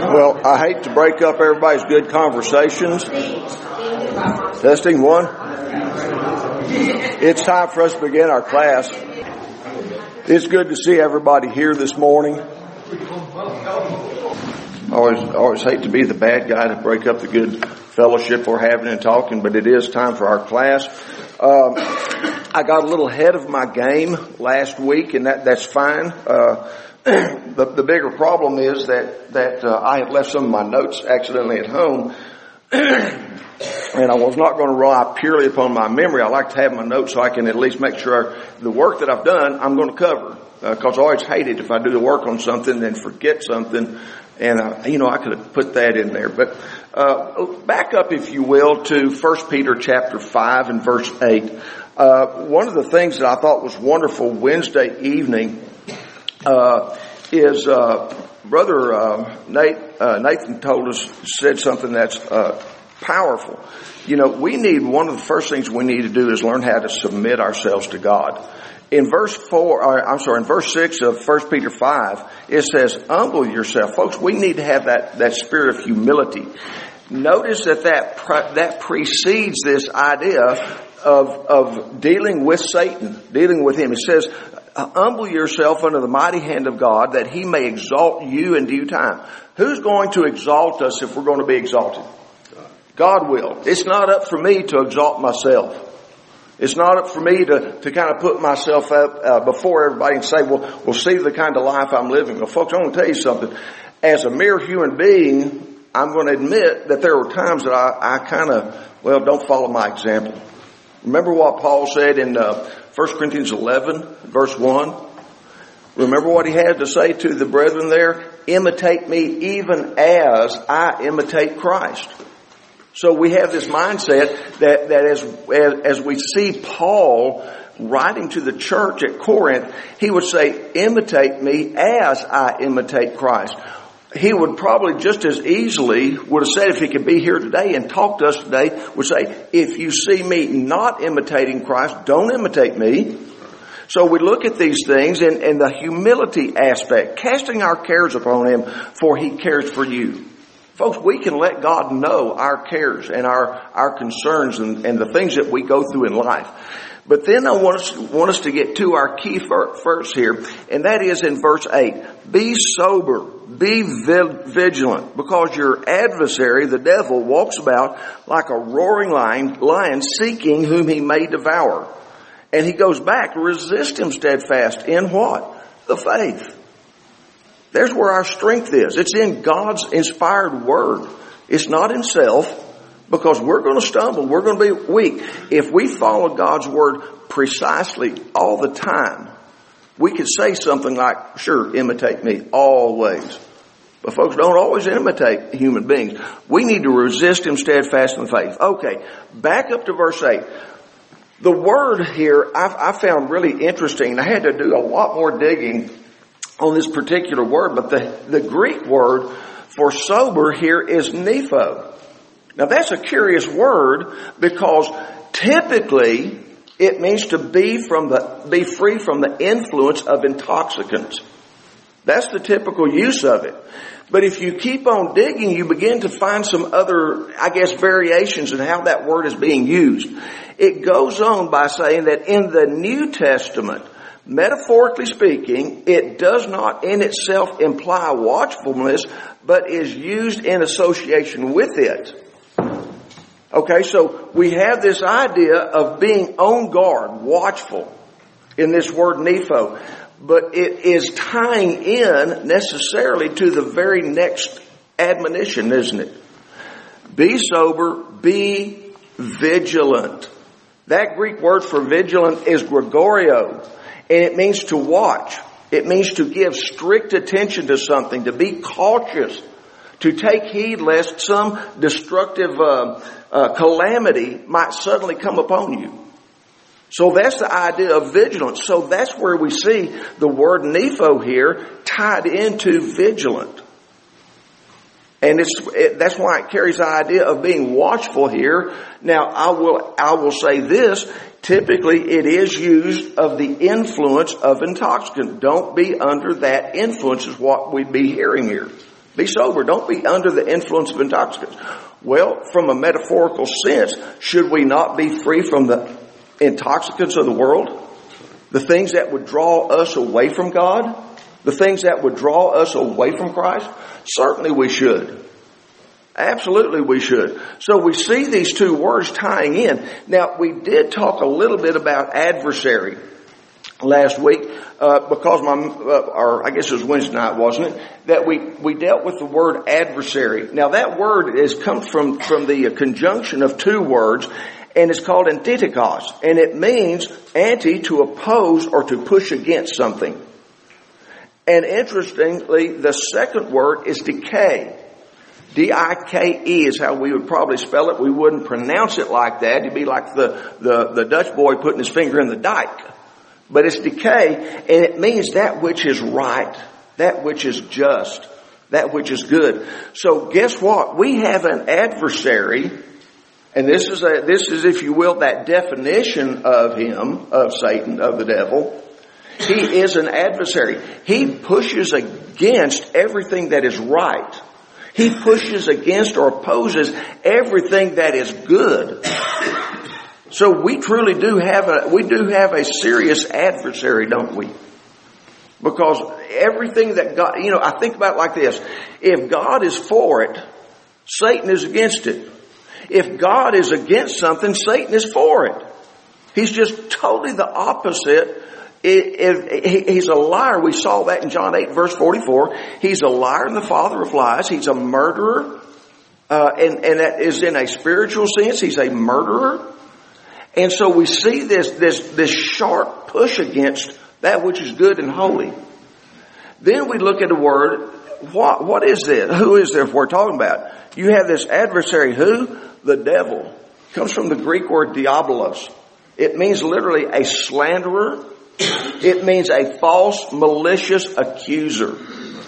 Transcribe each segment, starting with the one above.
Well, I hate to break up everybody's good conversations. Testing one. It's time for us to begin our class. It's good to see everybody here this morning. I always hate to be the bad guy to break up the good fellowship we're having and talking, but it is time for our class. I got a little ahead of my game last week, and that's fine. The bigger problem is that I had left some of my notes accidentally at home, and I was not going to rely purely upon my memory. I like to have my notes so I can at least make sure the work that I've done I'm going to cover. Because I always hate it if I do the work on something and forget something, and I could have put that in there. But back up, if you will, to 1 Peter chapter 5 and verse 8. One of the things that I thought was wonderful Wednesday evening is Brother Nathan said something that's powerful. One of the first things we need to do is learn how to submit ourselves to God. In verse 6 of 1 Peter 5, it says, humble yourself. Folks, we need to have that spirit of humility. Notice that precedes this idea of dealing with Satan, dealing with him. It says, humble yourself under the mighty hand of God, that he may exalt you in due time. Who's going to exalt us if we're going to be exalted? God will. It's not up for me to exalt myself. It's not up for me to kind of put myself up before everybody and say, well, see the kind of life I'm living. Well, folks, I want to tell you something. As a mere human being, I'm going to admit that there were times that I kind of, don't follow my example. Remember what Paul said in 1 Corinthians 11, verse 1? Remember what he had to say to the brethren there? Imitate me even as I imitate Christ. So we have this mindset that as we see Paul writing to the church at Corinth, he would say, imitate me as I imitate Christ. He would probably just as easily would have said, if he could be here today and talk to us today, would say, if you see me not imitating Christ, don't imitate me. So we look at these things in the humility aspect, casting our cares upon him, for he cares for you. Folks, we can let God know our cares and our concerns and the things that we go through in life. But then I want us to get to our key verse here, and that is in verse 8. Be sober, be vigilant, because your adversary, the devil, walks about like a roaring lion seeking whom he may devour. And he goes back, resist him steadfast in what? The faith. There's where our strength is. It's in God's inspired word. It's not in self, because we're going to stumble. We're going to be weak. If we follow God's word precisely all the time, we could say something like, sure, imitate me always. But folks, don't always imitate human beings. We need to resist him steadfast in the faith. Okay, back up to verse 8. The word here I found really interesting. I had to do a lot more digging on this particular word, but the Greek word for sober here is nepho. Now that's a curious word, because typically it means to be free from the influence of intoxicants. That's the typical use of it. But if you keep on digging, you begin to find some other, variations in how that word is being used. It goes on by saying that in the New Testament, metaphorically speaking, it does not in itself imply watchfulness, but is used in association with it. Okay, so we have this idea of being on guard, watchful, in this word nepho. But it is tying in necessarily to the very next admonition, isn't it? Be sober, be vigilant. That Greek word for vigilant is Gregorio, and it means to watch. It means to give strict attention to something, to be cautious, to take heed lest some destructive calamity might suddenly come upon you. So that's the idea of vigilance. So that's where we see the word nepho here tied into vigilant. And that's why it carries the idea of being watchful here. Now, I will say this. Typically, it is used of the influence of intoxicant. Don't be under that influence is what we'd be hearing here. Be sober. Don't be under the influence of intoxicants. Well, from a metaphorical sense, should we not be free from the intoxicants of the world? The things that would draw us away from God? The things that would draw us away from Christ? Certainly we should. Absolutely we should. So we see these two words tying in. Now, we did talk a little bit about adversary last week, because I guess it was Wednesday night, wasn't it? That we dealt with the word adversary. Now that word comes from the conjunction of two words, and it's called antitikos, and it means anti, to oppose or to push against something. And interestingly, the second word is decay. D-I-K-E is how we would probably spell it. We wouldn't pronounce it like that. It'd be like the Dutch boy putting his finger in the dike. But it's decay, and it means that which is right, that which is just, that which is good. So guess what? We have an adversary, and this is, if you will, that definition of him, of Satan, of the devil. He is an adversary. He pushes against everything that is right. He pushes against or opposes everything that is good. So we truly do have a serious adversary, don't we? Because everything that God, I think about it like this. If God is for it, Satan is against it. If God is against something, Satan is for it. He's just totally the opposite. He's a liar. We saw that in John 8 verse 44. He's a liar and the father of lies. He's a murderer. And that is in a spiritual sense. He's a murderer. And so we see this sharp push against that which is good and holy. Then we look at the word, what is this? Who is this we're talking about? You have this adversary, who? The devil. It comes from the Greek word diabolos. It means literally a slanderer. It means a false, malicious accuser.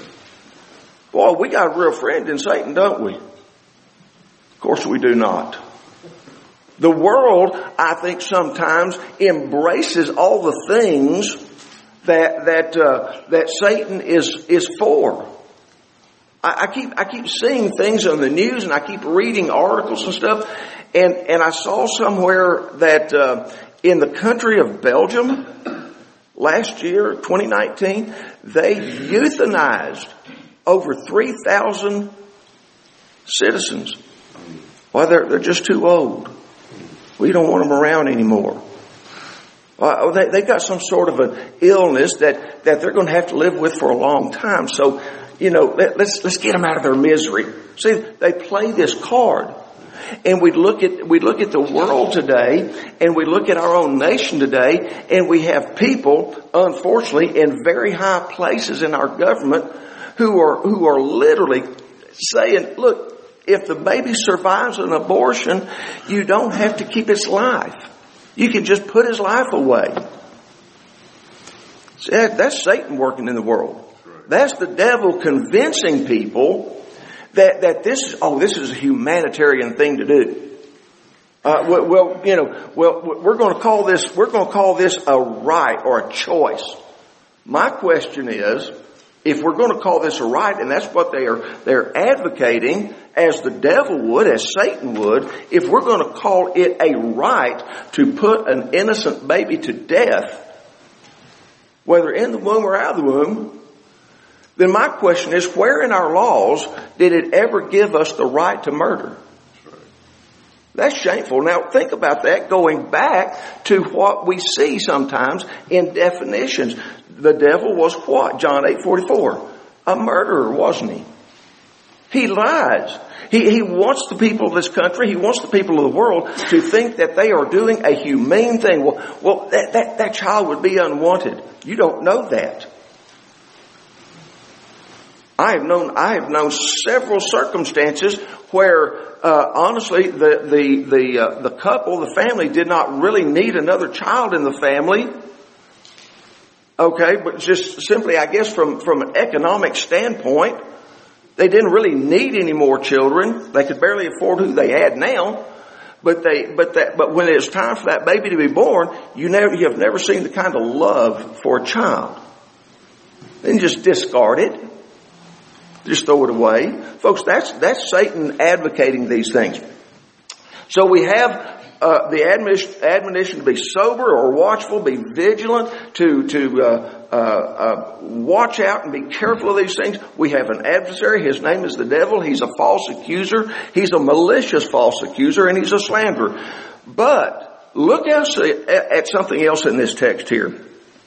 Boy, we got a real friend in Satan, don't we? Of course we do not. The world, I think, sometimes embraces all the things that Satan is for. I keep seeing things on the news, and I keep reading articles and stuff, and I saw somewhere that in the country of Belgium last year, 2019, they euthanized over 3,000 citizens. Well, they're just too old. We don't want them around anymore. They got some sort of an illness that they're going to have to live with for a long time. So, let's get them out of their misery. See, they play this card. And we look at the world today, and we look at our own nation today, and we have people, unfortunately, in very high places in our government who are literally saying, look, if the baby survives an abortion, you don't have to keep its life. You can just put his life away. See, that's Satan working in the world. That's the devil convincing people that this is a humanitarian thing to do. We're going to call this a right or a choice. My question is, if we're going to call this a right, and that's what they're advocating, as the devil would, as Satan would, if we're going to call it a right to put an innocent baby to death, whether in the womb or out of the womb, then my question is, where in our laws did it ever give us the right to murder? That's shameful. Now think about that, going back to what we see sometimes in definitions. The devil was what? John 8:44. A murderer, wasn't he? He lies. He wants the people of this country, he wants the people of the world to think that they are doing a humane thing. Well, that child would be unwanted. You don't know that. I have known several circumstances where, honestly, the couple, the family, did not really need another child in the family. Okay, but just simply, I guess, from an economic standpoint, they didn't really need any more children. They could barely afford who they had now. But when it's time for that baby to be born, you have never seen the kind of love for a child. Then just discard it. just throw it away. Folks, that's Satan advocating these things. So we have the admonition to be sober or watchful, be vigilant, to watch out and be careful of these things. We have an adversary. His name is the devil. He's a false accuser. He's a malicious false accuser, and he's a slanderer. But look at something else in this text here.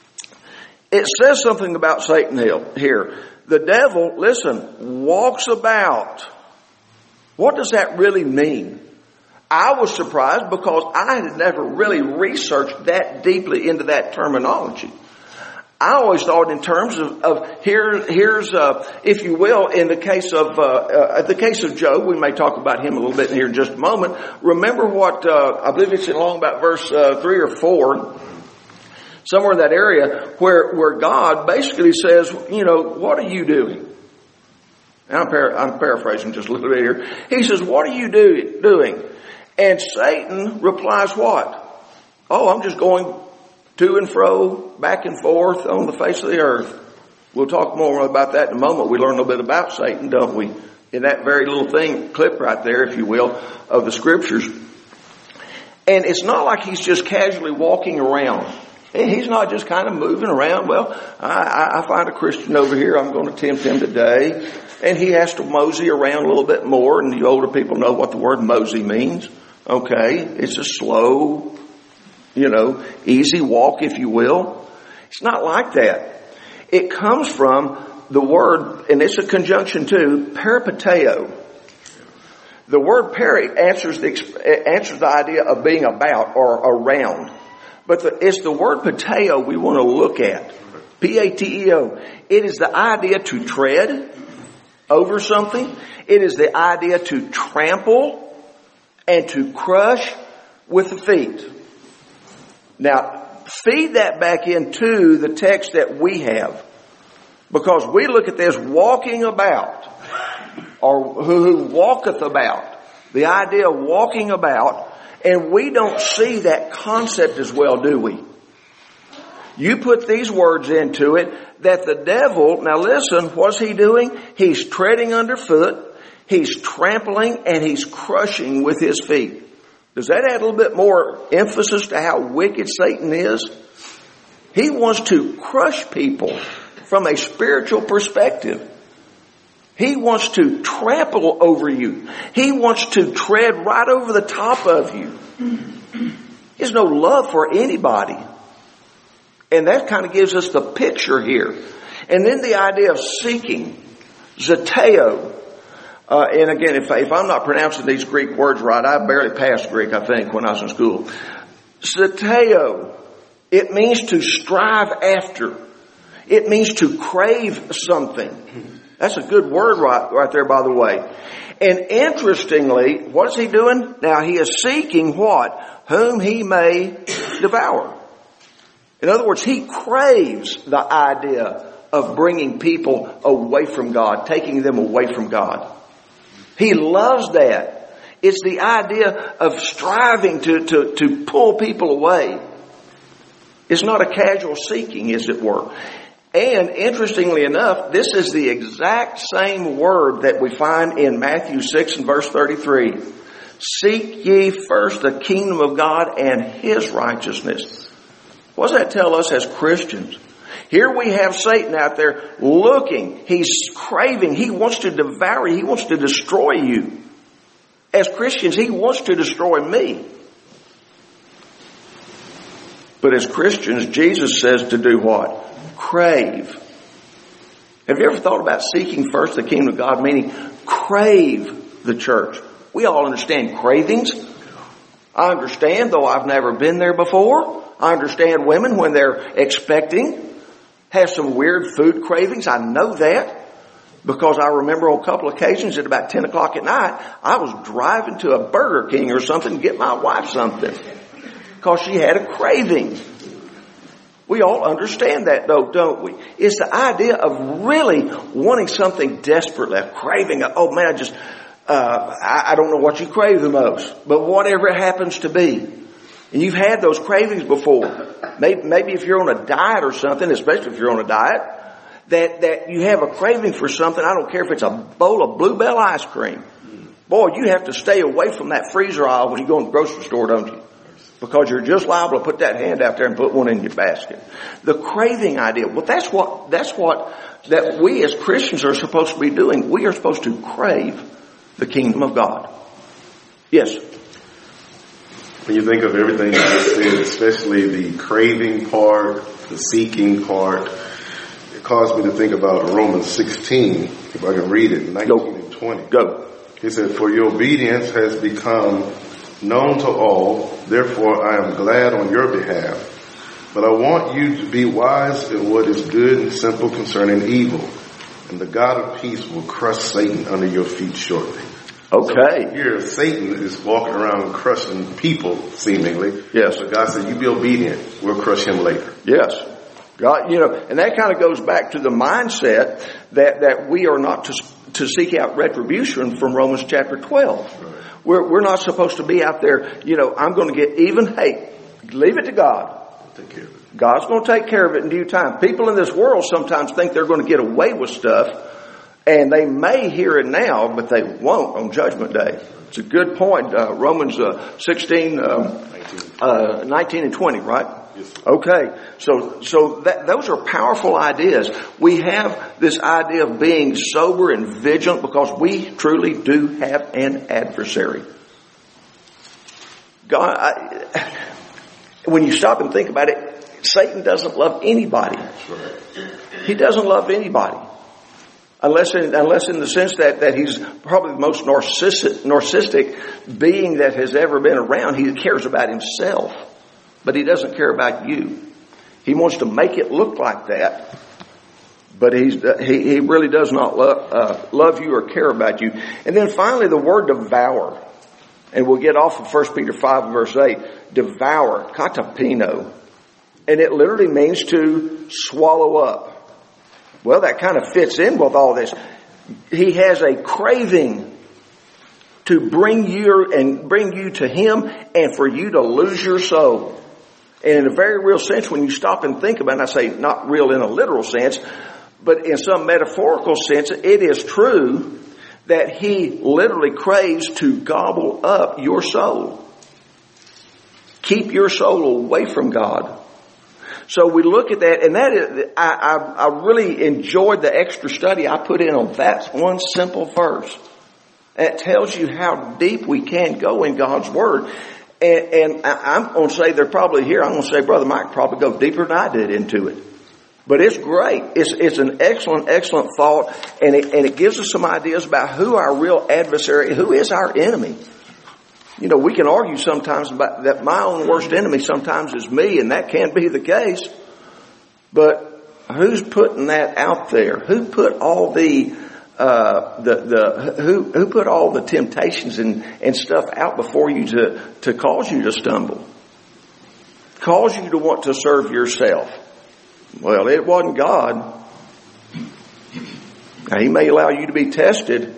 It says something about Satan here. The devil, listen, walks about. What does that really mean? I was surprised because I had never really researched that deeply into that terminology. I always thought in terms of here's if you will, in the case of Job, we may talk about him a little bit here in just a moment. Remember what I believe it's along about verse 3 or 4, somewhere in that area, where God basically says, what are you doing? And I'm paraphrasing just a little bit here. He says, what are you doing? And Satan replies what? Oh, I'm just going to and fro, back and forth on the face of the earth. We'll talk more about that in a moment. We learn a little bit about Satan, don't we? In that very little clip right there, if you will, of the scriptures. And it's not like he's just casually walking around. He's not just kind of moving around. Well, I find a Christian over here. I'm going to tempt him today. And he has to mosey around a little bit more. And the older people know what the word mosey means. Okay. It's a slow, easy walk, if you will. It's not like that. It comes from the word, and it's a conjunction too, peripateo. The word peri answers the idea of being about or around. But it's the word pateo we want to look at. P-A-T-E-O. It is the idea to tread over something. It is the idea to trample and to crush with the feet. Now, feed that back into the text that we have. Because we look at this walking about, or who walketh about. The idea of walking about. And we don't see that concept as well, do we? You put these words into it, that the devil, now listen, what's he doing? He's treading underfoot, he's trampling, and he's crushing with his feet. Does that add a little bit more emphasis to how wicked Satan is? He wants to crush people from a spiritual perspective. He wants to trample over you. He wants to tread right over the top of you. There's no love for anybody. And that kind of gives us the picture here. And then the idea of seeking, zeteo. And again, if I'm not pronouncing these Greek words right, I barely passed Greek, I think, when I was in school. Zeteo, it means to strive after. It means to crave something. That's a good word right there, by the way. And interestingly, what's he doing? Now, he is seeking what? Whom he may devour. In other words, he craves the idea of bringing people away from God, taking them away from God. He loves that. It's the idea of striving to pull people away. It's not a casual seeking, as it were. And interestingly enough, this is the exact same word that we find in Matthew 6 and verse 33. Seek ye first the kingdom of God and His righteousness. What does that tell us as Christians? Here we have Satan out there looking. He's craving. He wants to devour you. He wants to destroy you. As Christians, he wants to destroy me. But as Christians, Jesus says to do what? Crave. Have you ever thought about seeking first the kingdom of God, meaning crave the church? We all understand cravings. I understand, though I've never been there before. I understand women when they're expecting have some weird food cravings. I know that because I remember on a couple of occasions at about 10 o'clock at night, I was driving to a Burger King or something to get my wife something because she had a craving. We all understand that, though, don't we? It's the idea of really wanting something desperately, a craving. Oh man, I don't know what you crave the most, but whatever it happens to be. And you've had those cravings before. Maybe if you're on a diet or something, especially if you're on a diet, that you have a craving for something. I don't care if it's a bowl of Bluebell ice cream. Boy, you have to stay away from that freezer aisle when you go in the grocery store, don't you? Because you're just liable to put that hand out there and put one in your basket. The craving idea. Well, that's what that we as Christians are supposed to be doing. We are supposed to crave the kingdom of God. Yes. When you think of everything you just said, especially the craving part, the seeking part, it caused me to think about Romans 16, if I can read it, 19 and 20. Go. He said, "For your obedience has become known to all, therefore I am glad on your behalf. But I want you to be wise in what is good and simple concerning evil. And the God of peace will crush Satan under your feet shortly." Okay. So here, Satan is walking around crushing people, seemingly. Yes. But God said, you be obedient. We'll crush him later. Yes. God, and that kind of goes back to the mindset that we are not to seek out retribution from Romans chapter 12. Right. We're not supposed to be out there, I'm going to get even. Hey, leave it to God. Take care of it. God's going to take care of it in due time. People in this world sometimes think they're going to get away with stuff, and they may hear it now, but they won't on Judgment Day. It's a good point. Romans 16, 19 and 20, right? Yes. Okay. So those are powerful ideas. We have this idea of being sober and vigilant because we truly do have an adversary. God, when you stop and think about it, Satan doesn't love anybody. He doesn't love anybody. Unless in the sense that he's probably the most narcissistic being that has ever been around. He cares about himself, but he doesn't care about you. He wants to make it look like that, but he really does not love you or care about you. And then finally, the word devour. And we'll get off of 1 Peter 5 verse 8. Devour, katapino. And it literally means to swallow up. Well, that kind of fits in with all this. He has a craving to bring you to him and for you to lose your soul. And in a very real sense, when you stop and think about it, and I say not real in a literal sense, but in some metaphorical sense, it is true that he literally craves to gobble up your soul. Keep your soul away from God. So we look at that, and that is, I really enjoyed the extra study I put in on that one simple verse. It tells you how deep we can go in God's Word. And I'm going to say they're probably here. I'm going to say Brother Mike probably go deeper than I did into it. But it's great. It's an excellent thought, and it gives us some ideas about who our real adversary, who is our enemy. We can argue sometimes about that my own worst enemy sometimes is me, and that can be the case. But who's putting that out there? Who put all who put all the temptations and stuff out before you to cause you to stumble? Cause you to want to serve yourself? Well, it wasn't God. Now, he may allow you to be tested,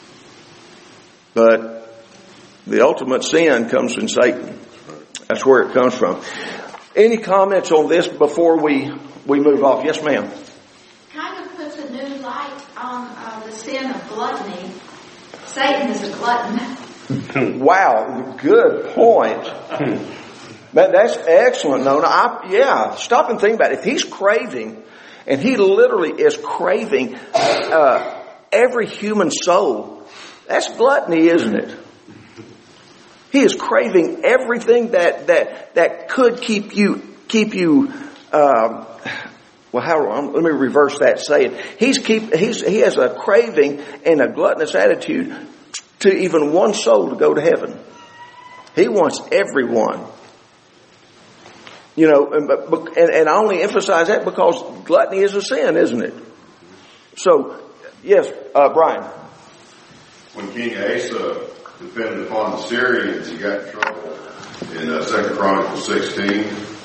but the ultimate sin comes from Satan. That's where it comes from. Any comments on this before we move off? Yes, ma'am. Kind of puts a new light on the sin of gluttony. Satan is a glutton. Wow, good point. That's excellent, Nona. Stop and think about it. If he's craving, and he literally is craving every human soul, that's gluttony, isn't it? He is craving everything that could keep you. Let me reverse that saying. He has a craving and a gluttonous attitude to even one soul to go to heaven. He wants everyone. And I only emphasize that because gluttony is a sin, isn't it? So, yes, Brian. When King Asa depended upon the Syrians, he got in trouble in 2 Chronicles 16.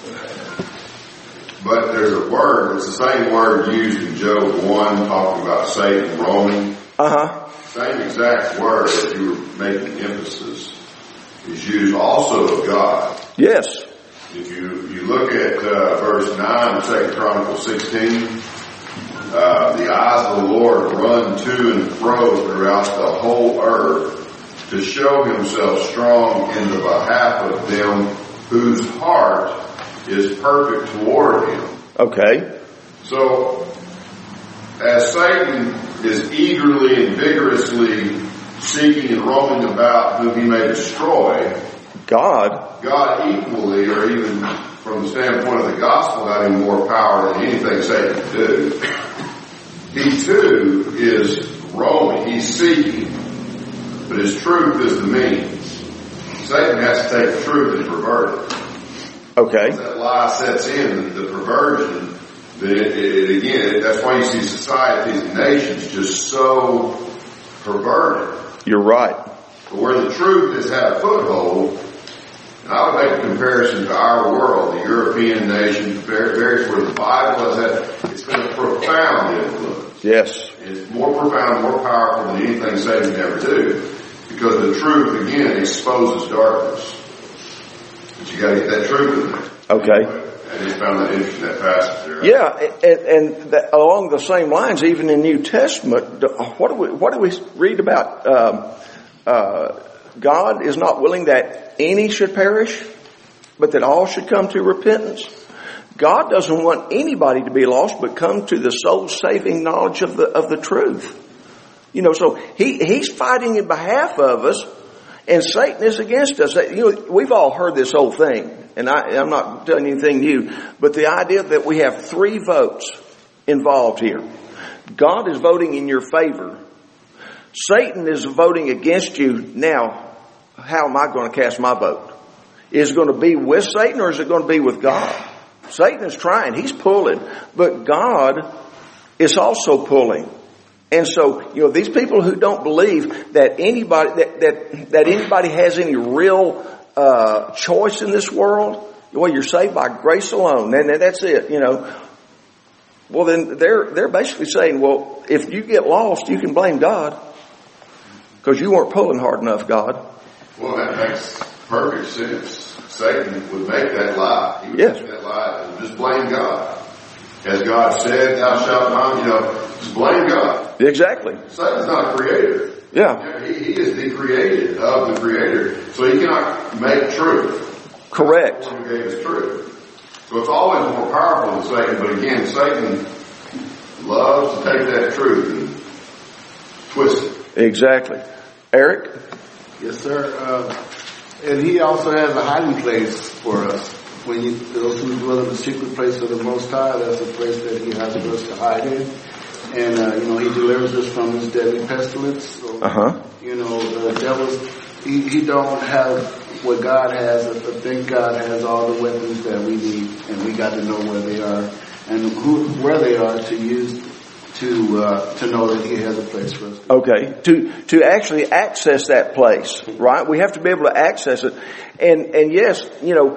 But there's a word, it's the same word used in Job 1, talking about Satan roaming. Same exact word that you were making emphasis is used also of God. Yes. If you look at verse 9 of 2 Chronicles 16, the eyes of the Lord run to and fro throughout the whole earth to show himself strong in the behalf of them whose heart is perfect toward him. Okay. So, as Satan is eagerly and vigorously seeking and roaming about whom he may destroy, God equally, or even from the standpoint of the gospel, having more power than anything Satan can do, he too is roaming, he's seeking, but his truth is the means. Satan has to take the truth and pervert it. Okay. Once that lie sets in, the perversion, then again, that's why you see societies and nations just so perverted. You're right. But where the truth has had a foothold, and I would make a comparison to our world, the European nations, various where the Bible has had, it's been a profound influence. Yes. It's more profound, more powerful than anything Satan can ever do, because the truth, again, exposes darkness. But you gotta get that truth in there. Okay. I just found that interesting, that passage there. Yeah, and that, along the same lines, even in New Testament, what do we read about? God is not willing that any should perish, but that all should come to repentance. God doesn't want anybody to be lost, but come to the soul-saving knowledge of the truth. You know, so he's fighting in behalf of us, and Satan is against us. You know, we've all heard this whole thing, and I'm not telling you anything new, but the idea that we have 3 votes involved here. God is voting in your favor. Satan is voting against you. Now, how am I going to cast my vote? Is it going to be with Satan, or is it going to be with God? Satan is trying. He's pulling. But God is also pulling. And so, you know, these people who don't believe that anybody, that anybody has any real choice in this world, well, you're saved by grace alone, and that's it, you know. Well, then they're basically saying, well, if you get lost, you can blame God because you weren't pulling hard enough, God. Well, that makes perfect sense. Satan would make that lie. He would make that lie and just blame God. As God said, thou shalt not, you know, just blame God. Exactly. Satan's not a creator. Yeah. He is the created of the creator. So he cannot make truth. Correct. Who gave us truth. So it's always more powerful than Satan, but again, Satan loves to take that truth and twist it. Exactly. Eric? Yes, sir. And he also has a hiding place for us. When those who dwell in the secret place of the Most High, that's a place that he has for us to hide in. And, you know, he delivers us from his deadly pestilence. So, you know, the devil's, he don't have what God has. I think God has all the weapons that we need, and we got to know where they are and where they are to use to know that he has a place for us. Okay. To actually access that place, right? We have to be able to access it. And yes, you know,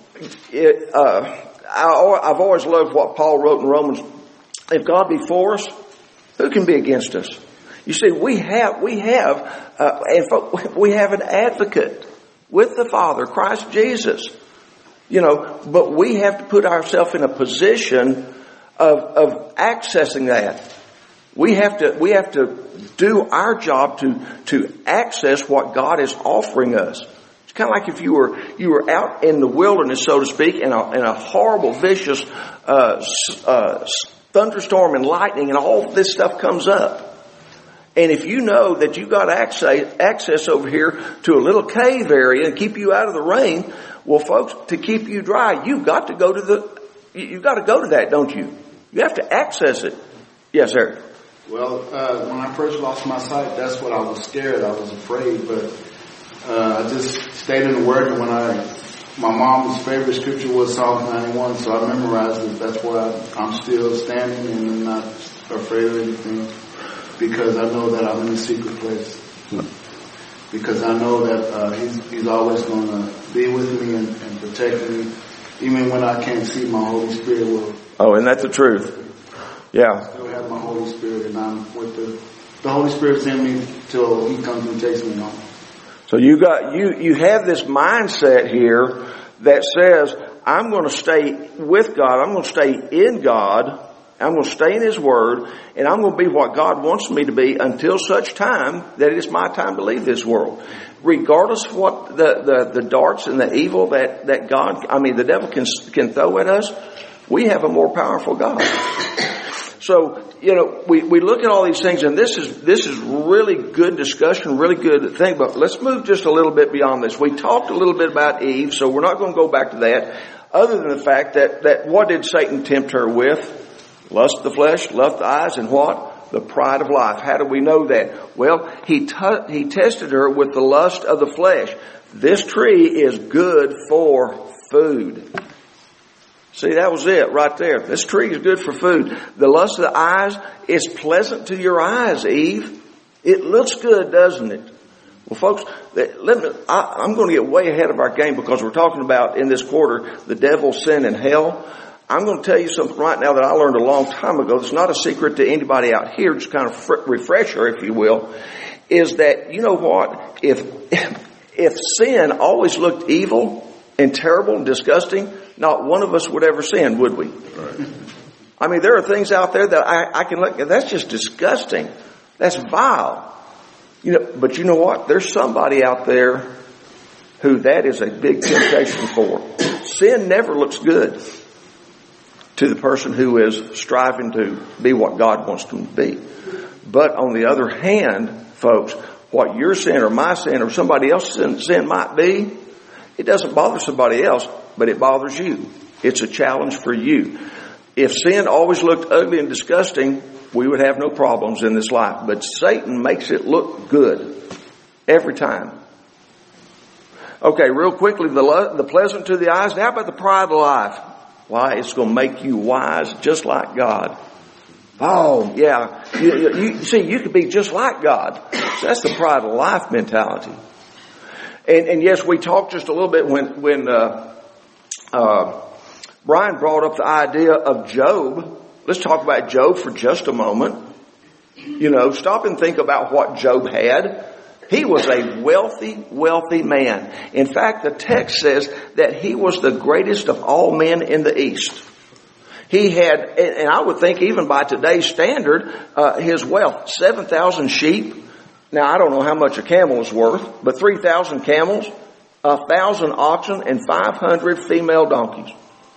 I've always loved what Paul wrote in Romans. If God be for us, who can be against us? You see, we have an advocate with the Father, Christ Jesus. You know, but we have to put ourselves in a position of accessing that. We have to do our job to access what God is offering us. It's kind of like if you were out in the wilderness, so to speak, in a horrible, vicious thunderstorm and lightning, and all this stuff comes up. And if you know that you've got access over here to a little cave area and keep you out of the rain, well, folks, to keep you dry, you've got to go to that, don't you? You have to access it. Yes, sir. Well, when I first lost my sight, that's what I was scared. I was afraid, but I just stayed in the Word. And my mom's favorite scripture was Psalm 91, so I memorized it. That's why I'm still standing and I'm not afraid of anything, because I know that I'm in a secret place. Because I know that He's always going to be with me and protect me, even when I can't see. My Holy Spirit will. Oh, and that's the truth. Yeah. I still have my Holy Spirit, and I'm with the Holy Spirit's in me till He comes and takes me home. So you have this mindset here that says, I'm going to stay with God. I'm going to stay in God. I'm going to stay in His Word, and I'm going to be what God wants me to be until such time that it's my time to leave this world. Regardless of what the darts and the evil that the devil can throw at us, we have a more powerful God. So, we look at all these things, and this is really good discussion, really good thing, but let's move just a little bit beyond this. We talked a little bit about Eve, so we're not going to go back to that, other than the fact that what did Satan tempt her with? Lust of the flesh, lust of the eyes, and what? The pride of life. How do we know that? Well, he tested her with the lust of the flesh. This tree is good for food. See, that was it right there. This tree is good for food. The lust of the eyes is pleasant to your eyes, Eve. It looks good, doesn't it? Well, folks, I'm going to get way ahead of our game because we're talking about in this quarter the devil, sin, and hell. I'm going to tell you something right now that I learned a long time ago. It's not a secret to anybody out here. Just kind of refresher, if you will, is that, you know what? If sin always looked evil and terrible and disgusting, not one of us would ever sin, would we? Right. I mean, there are things out there that I can look at. That's just disgusting. That's vile. But you know what? There's somebody out there who that is a big temptation for. Sin never looks good to the person who is striving to be what God wants them to be. But on the other hand, folks, what your sin or my sin or somebody else's sin might be, it doesn't bother somebody else, but it bothers you. It's a challenge for you. If sin always looked ugly and disgusting, we would have no problems in this life. But Satan makes it look good every time. Okay, real quickly, the pleasant to the eyes. Now how about the pride of life? Why? It's going to make you wise just like God. Oh, yeah. You see, you could be just like God. So that's the pride of life mentality. And yes, we talked just a little bit when Brian brought up the idea of Job. Let's talk about Job for just a moment. Stop and think about what Job had. He was a wealthy man. In fact, the text says that he was the greatest of all men in the East. He had, and I would think even by today's standard, his wealth, 7,000 sheep. Now, I don't know how much a camel is worth, but 3,000 camels, 1,000 oxen, and 500 female donkeys.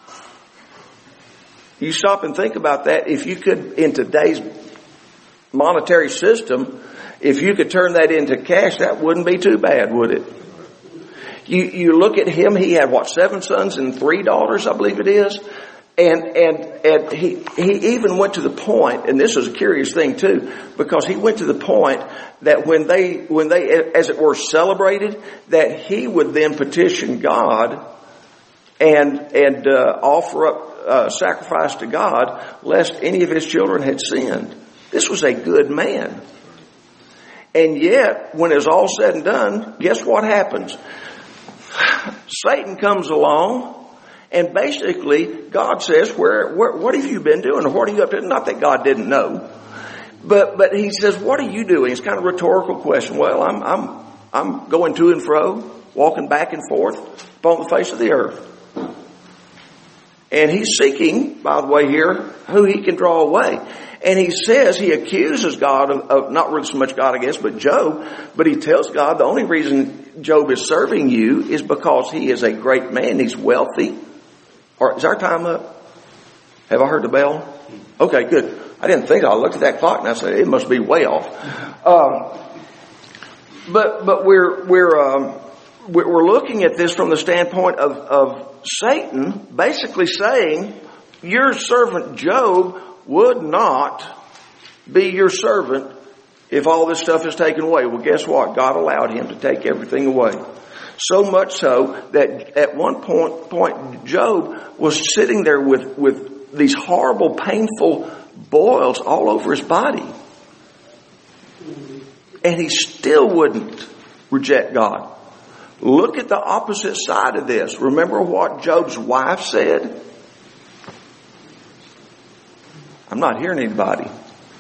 You stop and think about that. If you could, in today's monetary system, if you could turn that into cash, that wouldn't be too bad, would it? You look at him, he had 7 sons and 3 daughters, I believe it is. And he even went to the point, and this is a curious thing too, because he went to the point that when they, as it were, celebrated, that he would then petition God and offer up sacrifice to God, lest any of his children had sinned. This was a good man. And yet, when it's all said and done, guess what happens? Satan comes along, and basically, God says, what have you been doing? Or what are you up to? Not that God didn't know. But he says, what are you doing? It's kind of a rhetorical question. Well, I'm going to and fro, walking back and forth upon the face of the earth. And he's seeking, by the way here, who he can draw away. And he says, he accuses God of not really so much God, I guess, but Job. But he tells God the only reason Job is serving you is because he is a great man. He's wealthy. Or is our time up? Have I heard the bell? Okay, good. I didn't think. I looked at that clock and I said, it must be way off. But we're looking at this from the standpoint of Satan basically saying, your servant Job would not be your servant if all this stuff is taken away. Well, guess what? God allowed him to take everything away. So much so that at one point Job was sitting there with these horrible, painful boils all over his body. And he still wouldn't reject God. Look at the opposite side of this. Remember what Job's wife said? I'm not hearing anybody.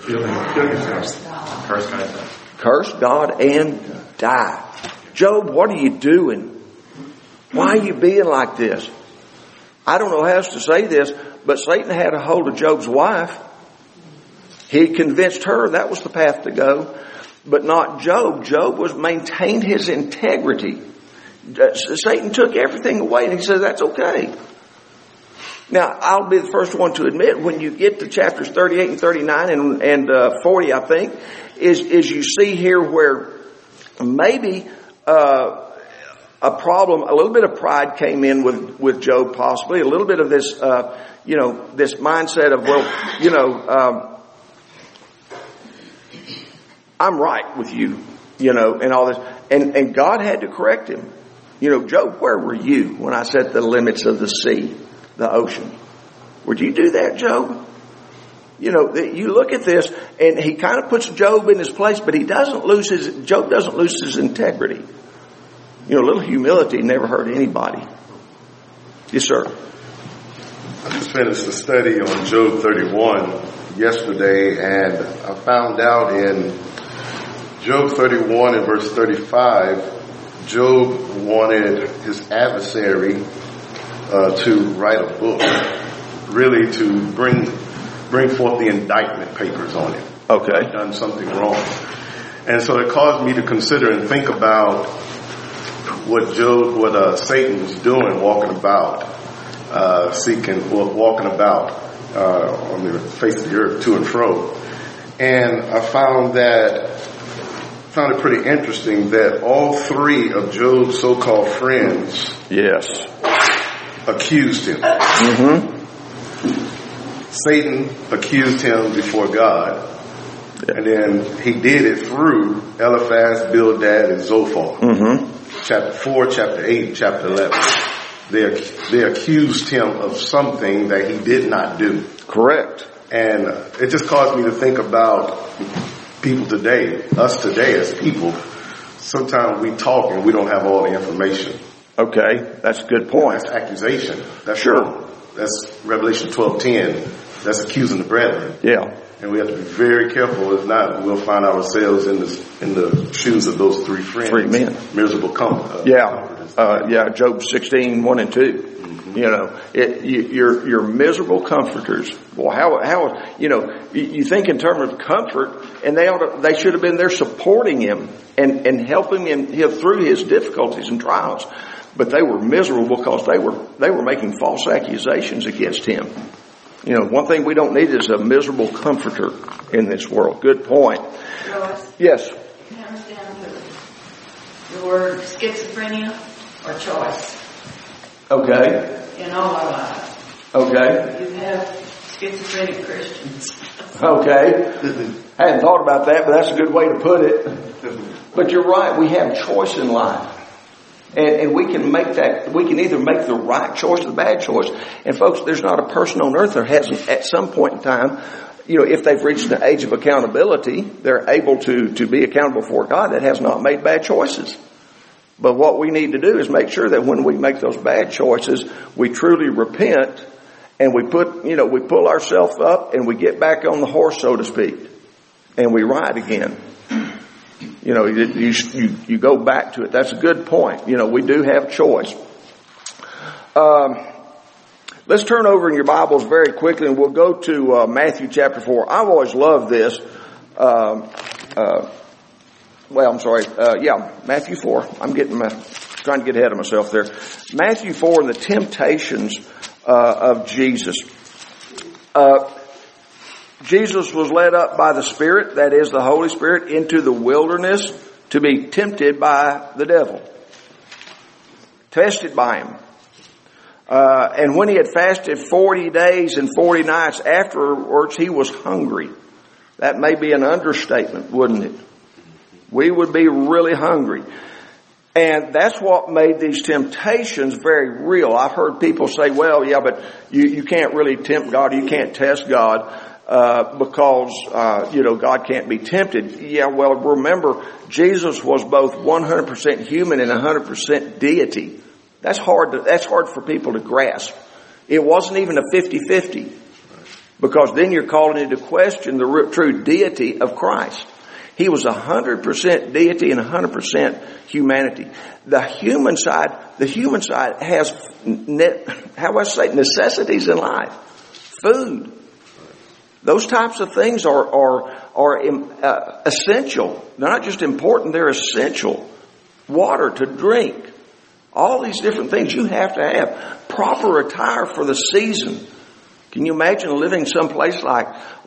Curse God and die. Job, what are you doing? Why are you being like this? I don't know how else to say this, but Satan had a hold of Job's wife He convinced her that was the path to go, but not Job. Job maintained his integrity. Satan took everything away, and he said, that's okay. Now, I'll be the first one to admit, when you get to chapters 38 and 39 and 40, I think, is you see here where maybe a problem, a little bit of pride came in with Job, possibly a little bit of this, this mindset of, I'm right with you, and all this. And God had to correct him. Job, where were you when I set the limits of the sea, the ocean? Would you do that, Job? You look at this, and he kind of puts Job in his place, but Job doesn't lose his integrity. A little humility never hurt anybody. Yes, sir. I just finished a study on Job 31 yesterday, and I found out in Job 31 and verse 35, Job wanted his adversary to write a book, really to bring forth the indictment papers on him. Okay. He'd done something wrong. And so it caused me to consider and think about what Satan was doing, walking about on the face of the earth to and fro. And I found it pretty interesting that all three of Job's so-called friends, yes, accused him. Mm-hmm. Satan accused him before God, and then he did it through Eliphaz, Bildad, and Zophar. Mm-hmm. Chapter 4, chapter 8, chapter 11. They accused him of something that he did not do. Correct. And it just caused me to think about people today, us today as people. Sometimes we talk and we don't have all the information. Okay, that's a good point. That's accusation. That's sure. wrong. That's Revelation 12:10. That's accusing the brethren. Yeah. And we have to be very careful. If not, we'll find ourselves in the shoes of those three friends. Three men. Miserable comfort. Job 16, 1 and 2. Mm-hmm. You're miserable comforters. Well, how you think in terms of comfort, and they should have been there supporting him and helping him through his difficulties and trials. But they were miserable because they were making false accusations against him. One thing we don't need is a miserable comforter in this world. Good point. Lois? Yes. Comes down to the word schizophrenia or choice. Okay. In all our lives. Okay. You have schizophrenic Christians. Okay. I hadn't thought about that, but that's a good way to put it. But you're right. We have choice in life. And we can either make the right choice or the bad choice. And folks, there's not a person on earth that hasn't at some point in time, if they've reached the age of accountability, they're able to be accountable before God, that has not made bad choices. But what we need to do is make sure that when we make those bad choices, we truly repent and we pull ourselves up and we get back on the horse, so to speak, and we ride again. You go back to it. That's a good point. We do have choice. Let's turn over in your Bibles very quickly, and we'll go to Matthew chapter 4. I've always loved this. Matthew 4. I'm trying to get ahead of myself there. Matthew 4 and the temptations of Jesus. Jesus was led up by the Spirit, that is the Holy Spirit, into the wilderness to be tempted by the devil. Tested by him. And when he had fasted 40 days and 40 nights afterwards, he was hungry. That may be an understatement, wouldn't it? We would be really hungry. And that's what made these temptations very real. I've heard people say, well, yeah, but you can't really tempt God. You can't test God. Because God can't be tempted. Yeah, well, remember, Jesus was both 100% human and 100% deity. That's hard for people to grasp. It wasn't even a 50-50. Because then you're calling into question the true deity of Christ. He was 100% deity and 100% humanity. The human side has necessities in life. Food. Those types of things are essential. They're not just important, they're essential. Water to drink. All these different things you have to have. Proper attire for the season. Can you imagine living someplace like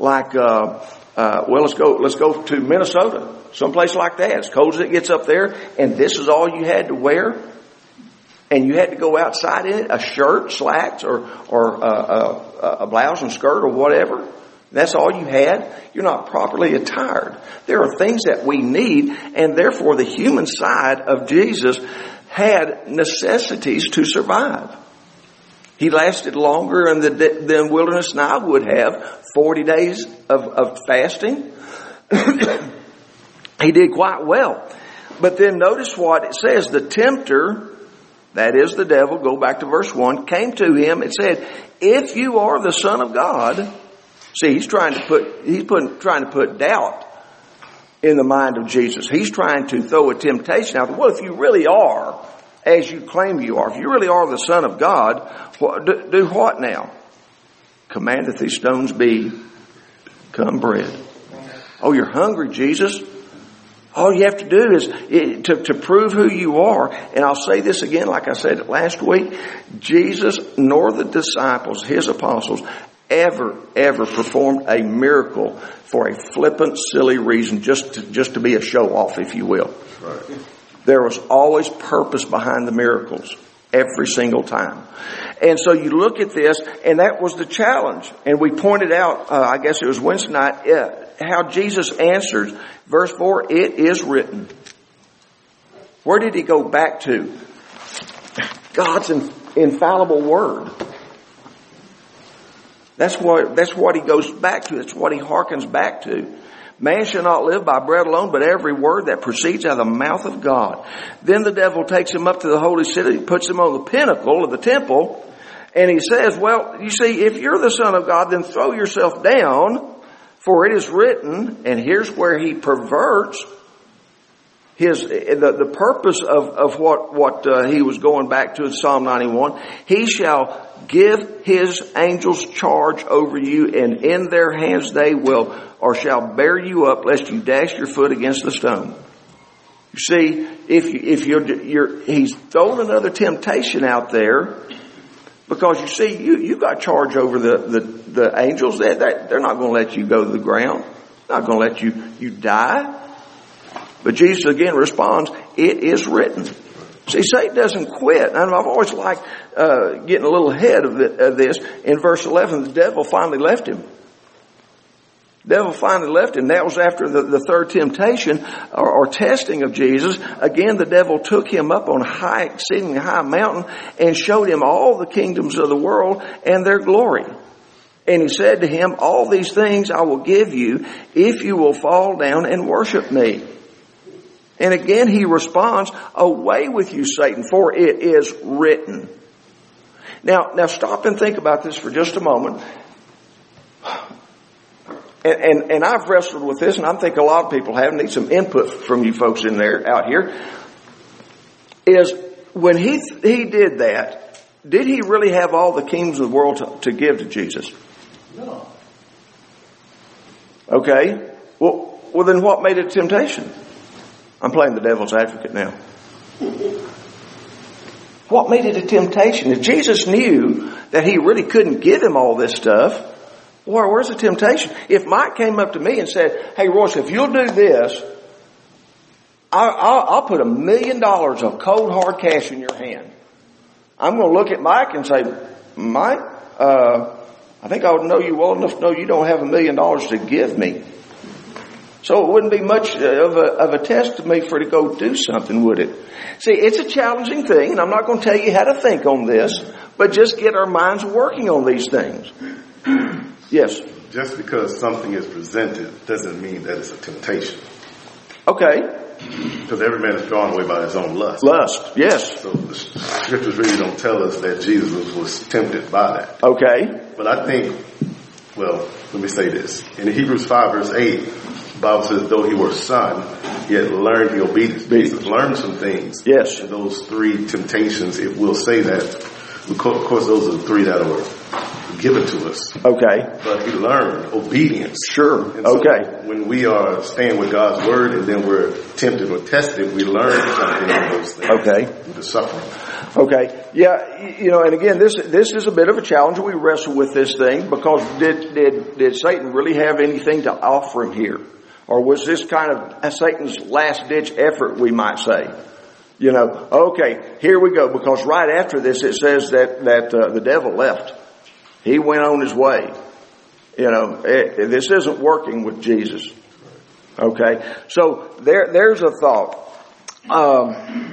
let's go to Minnesota. Someplace like that. As cold as it gets up there, and this is all you had to wear. And you had to go outside in it, a shirt, slacks, or a blouse and skirt or whatever. That's all you had. You're not properly attired. There are things that we need, and therefore the human side of Jesus had necessities to survive. He lasted longer in the wilderness than I would have. 40 days of fasting. He did quite well. But then notice what it says. The tempter, that is the devil, go back to verse 1, came to him and said, if you are the Son of God. See, he's trying to put doubt in the mind of Jesus. He's trying to throw a temptation out. Well, if you really are, as you claim you are, if you really are the Son of God, do what now? Command that these stones become bread. Oh, you're hungry, Jesus? All you have to do is to prove who you are. And I'll say this again, like I said it last week. Jesus nor the disciples, his apostles, ever performed a miracle for a flippant, silly reason, just to be a show off, if you will. Right. There was always purpose behind the miracles, every single time. And so you look at this, and that was the challenge. And we pointed out, I guess it was Wednesday night, how Jesus answers. Verse 4, it is written. Where did he go back to? God's infallible word. That's what he goes back to. That's what he hearkens back to. Man shall not live by bread alone, but every word that proceeds out of the mouth of God. Then the devil takes him up to the holy city, puts him on the pinnacle of the temple, and he says, well, you see, if you're the Son of God, then throw yourself down, for it is written, and here's where he perverts the purpose of what he was going back to in Psalm 91. He shall give his angels charge over you, and in their hands they will or shall bear you up, lest you dash your foot against the stone. You see, he's throwing another temptation out there, because you see, you got charge over the angels. They're not going to let you go to the ground. They're not going to let you die. But Jesus again responds, it is written. See, Satan doesn't quit. And I've always liked getting a little ahead of this. In verse 11, the devil finally left him. That was after the third temptation or testing of Jesus. Again, the devil took him up on a exceedingly high mountain and showed him all the kingdoms of the world and their glory. And he said to him, all these things I will give you if you will fall down and worship me. And again he responds, away with you, Satan, for it is written. Now stop and think about this for just a moment. And I've wrestled with this, and I think a lot of people have. Need some input from you folks out here. Is when he did that, did he really have all the kingdoms of the world to give to Jesus? No. Okay. Well, then what made it a temptation? I'm playing the devil's advocate now. What made it a temptation? If Jesus knew that he really couldn't give him all this stuff, where's the temptation? If Mike came up to me and said, hey, Royce, if you'll do this, I'll put $1 million of cold hard cash in your hand. I'm going to look at Mike and say, Mike, I think I would know you well enough to know you don't have $1 million to give me. So it wouldn't be much of a test to me for to go do something, would it? See, it's a challenging thing, and I'm not going to tell you how to think on this, but just get our minds working on these things. Yes? Just because something is presented doesn't mean that it's a temptation. Okay. Because every man is drawn away by his own lust. Lust, yes. So the scriptures really don't tell us that Jesus was tempted by that. Okay. But I think, well, let me say this. In Hebrews 5 verse 8, the Bible says, though he were a son, yet learned the obedience. Jesus learned some things. Yes. And those three temptations, it will say that. Of course, those are the three that were given to us. Okay. But he learned obedience. Sure. And so Okay. when we are staying with God's word and then we're tempted or tested, we learn something in those things. Okay. The suffering. Okay. Yeah. And again, this is a bit of a challenge. We wrestle with this thing because did Satan really have anything to offer him here? Or was this kind of Satan's last ditch effort, we might say? Okay, here we go. Because right after this, it says that the devil left. He went on his way. This isn't working with Jesus. Okay, so there's a thought.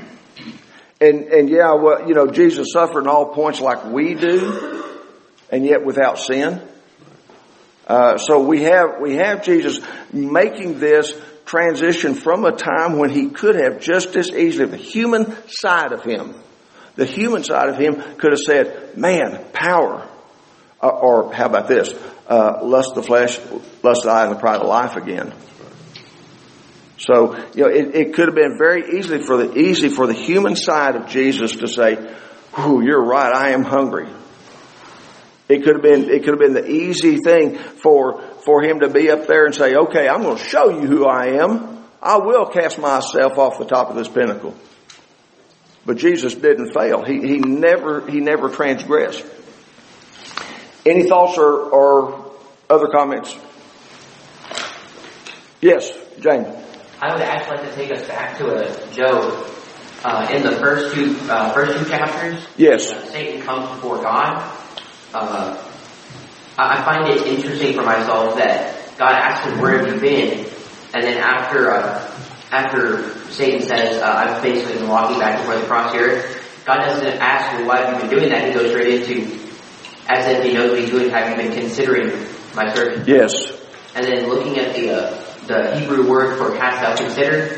Jesus suffered in all points like we do, and yet without sin. So we have Jesus making this transition from a time when he could have just as easily, the human side of him could have said, man, power, or how about this, lust of the flesh, lust of the eye, and the pride of life again. So, it could have been very easy for the human side of Jesus to say, "Ooh, you're right, I am hungry." It could have been the easy thing for him to be up there and say, "Okay, I'm going to show you who I am. I will cast myself off the top of this pinnacle." But Jesus didn't fail. He never transgressed. Any thoughts or other comments? Yes, Jane. I would actually like to take us back to Job. In the first two chapters, yes, Satan comes before God. I find it interesting for myself that God asks him, "Where have you been?" And then after Satan says, "I've basically been walking back before the cross here," God doesn't ask him, "Why have you been doing that?" He goes straight into, as if he knows what he's doing, "Have you been considering my servant?" Yes. And then looking at the Hebrew word for cast out, consider,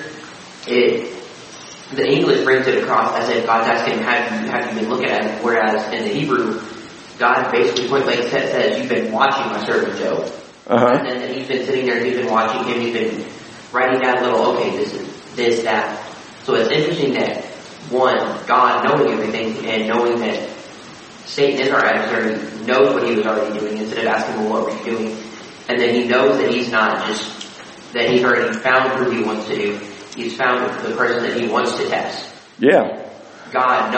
the English brings it across as if God's asking, have you been looking at it? Whereas in the Hebrew, God basically says, "You've been watching my servant Job." And then he's been sitting there, he's been watching him, he's been writing down okay, this, that. So it's interesting that, one, God knowing everything and knowing that Satan is our adversary, knows what he was already doing instead of asking, "Well, what were you doing?" And then he knows that he's not just, that he's already found who he wants to do. He's found the person that he wants to test. Yeah. God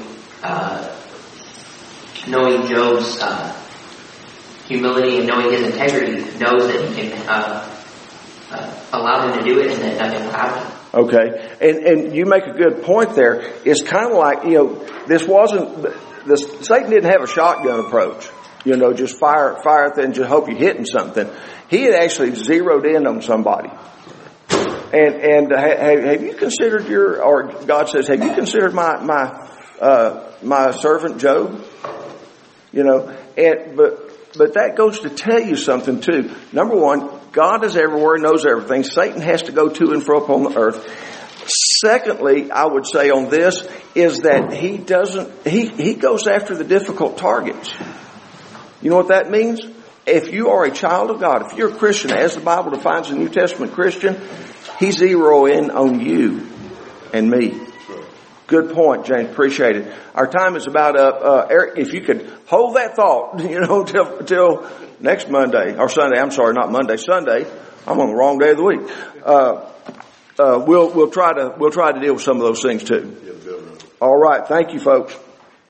knowing Job's humility and knowing his integrity, knows that he can allow him to do it and that nothing will happen. Okay. And you make a good point there. It's kind of like, Satan didn't have a shotgun approach. Just fire at them and just hope you're hitting something. He had actually zeroed in on somebody. And have you considered or God says, have you considered my servant Job? But that goes to tell you something too. Number one, God is everywhere, knows everything. Satan has to go to and fro upon the earth. Secondly, I would say on this is that he goes after the difficult targets. You know what that means? If you are a child of God, if you're a Christian, as the Bible defines a New Testament Christian, He's zeroing in on you and me. Good point, James. Appreciate it. Our time is about up. Eric, if you could hold that thought, till next Monday or Sunday. I'm sorry, not Monday, Sunday. I'm on the wrong day of the week. We'll try to deal with some of those things too. All right. Thank you, folks.